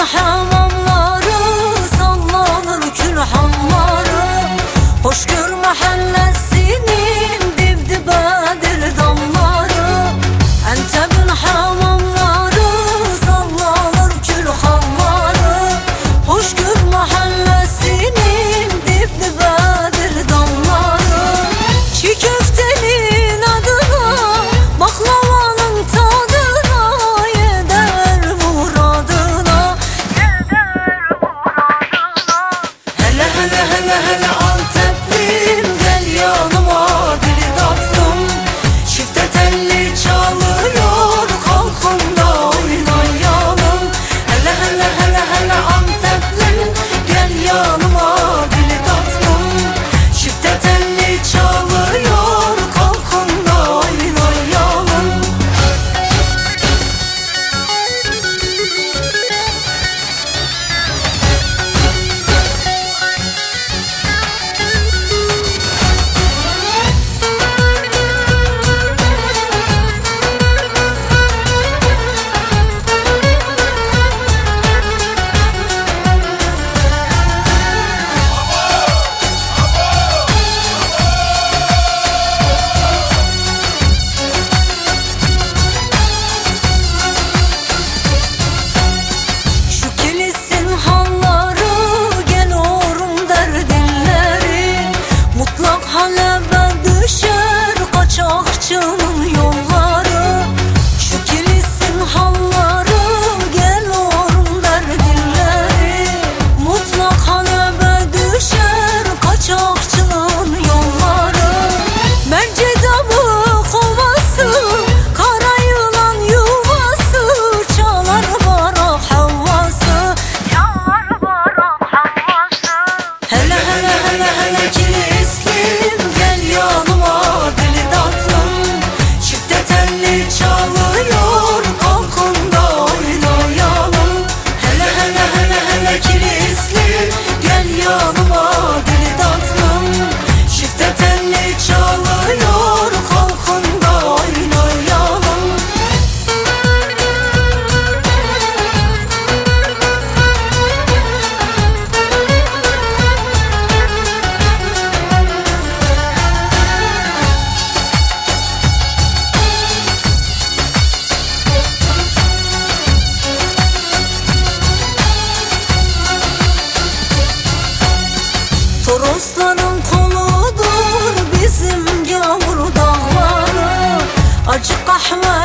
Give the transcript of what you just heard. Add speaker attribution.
Speaker 1: hamamları, sallanır külhanları. Hoşgör mahallesinin dibdibedir damları. Antep'in hamamları, sallanır külhanları. Hoşgör mahallesinin dibdibedir damları. Çiğ köftenin adına, baklavanın tadına, yeder muradına, yeder muradına. Hele hele hele hele Anteplim, gel yanıma dili tatlım. Çifte telli çalıyor, kalkın da oynayalım. Hele hele hele hele Anteplim, gel yanıma dili tatlım. Çifte telli çalıyor, kalkın da oynayalım. Şu kilisin halları, gel orum derdinleri. Mutlak halebe düşer kaçakçının yolları. Şu kilisin halları, gel orum derdinleri. Mutlak halebe düşer kaçakçının yolları. Mercedabı kovası, kara yılan yuvası, çalar barak havası, çalar barak havası. Hele hele hele hele kilislim, gel yanıma dili tatlım. Çifte telli çalıyor, kalkın da oynayalım. Hele hele hele hele kilislim, gel yanıma dili tatlım. Çifte telli çalıyor, kalkın da oynayalım. Torosların koludur bizim gavur dağları. Acı kahve